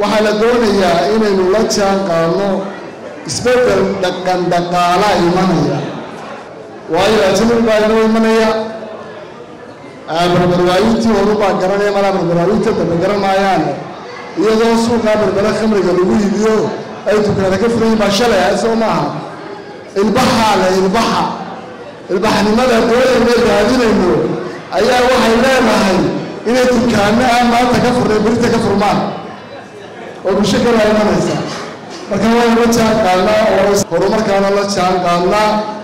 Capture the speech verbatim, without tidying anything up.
waxaa la doonayaa inaynu la jaan qaadno isbeddel dhaqan dhaqaala imanaya waayo ajnabi baa inoo imanaya barbarwaayintii horu baa garanaya malaa barbarwaayinta dambe garan maayaan iyadoo suuqaa berbera khamriga lagu iibiyo ay dukaana ka furan baa shalay soo maaha ilbaxaa le ilbaxa ilbaxnimada doolayna raadinayno ayaa waxay leedahay inay dukaano aan maanta ka furnay berita ka furmaan oo bulsho kala imanaysa marka waa la jaan qaadnaa oo horumarkaana la jaan qaadnaa